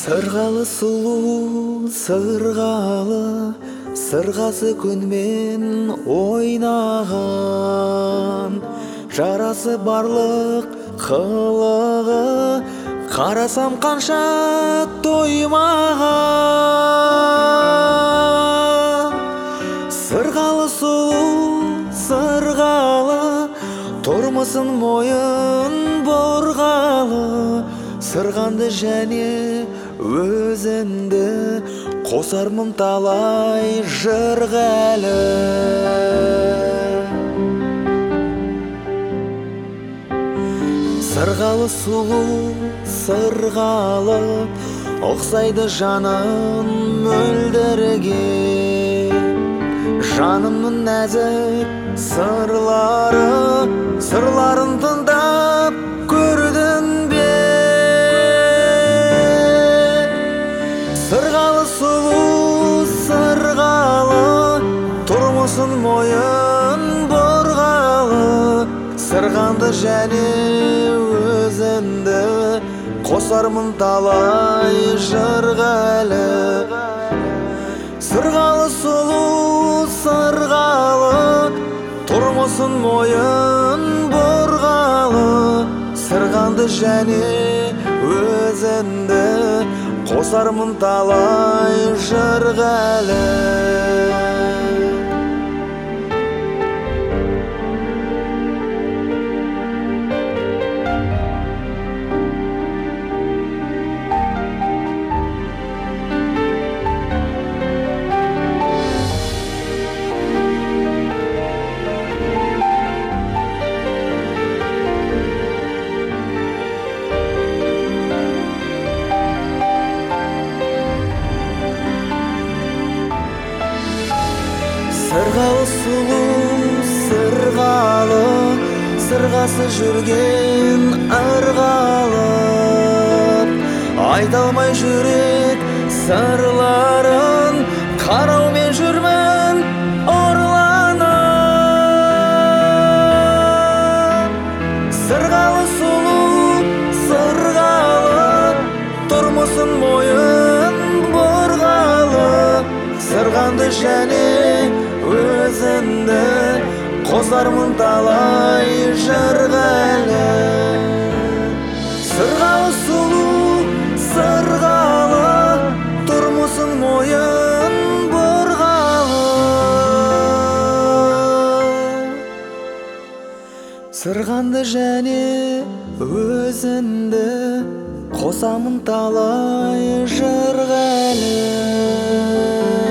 Сырғалы сұлу, сырғалы, сырғасы күнмен ойнаған. Жарасы барлық қылығы, қарасам қанша тоймаған. Сырғалы сұлу, сырғалы, тұрмысын мойын борғалы. Сырғанды және өзіңді, қосармын талай жырғалы. Сырғалы сұлу, сырғалы, ұқсайды жаным мөлдірге. Жанымның нәзік сырлары, сырларын тыңдап көрдің бе? Сырғалы сұлу, сырғалы, тұрмысын мойын борғалы. Сырғанды және өзіңді, қосармын талай жырғалы. Сырғалы сұлу, сырғалы, тұрмысын мойын борғалы. Сырғанды және өзіңді, қосармын талай жырғалы. Сырғалы сұлу, сырғалы, сырғасы жүрген ырғалып. Айта алмай жүрек сырларын, қараумен жүрмін орланып. Сырғалы сұлу, сырғалы, тұрмысын мойын борғалы. Сырғанды және өзіңді, қосармын талай жырғалы. Сырғалы сұлу, сырғалы, тұрмысын мойын борғалы. Сырғанды және өзіңді, қосамын талай жырғалы.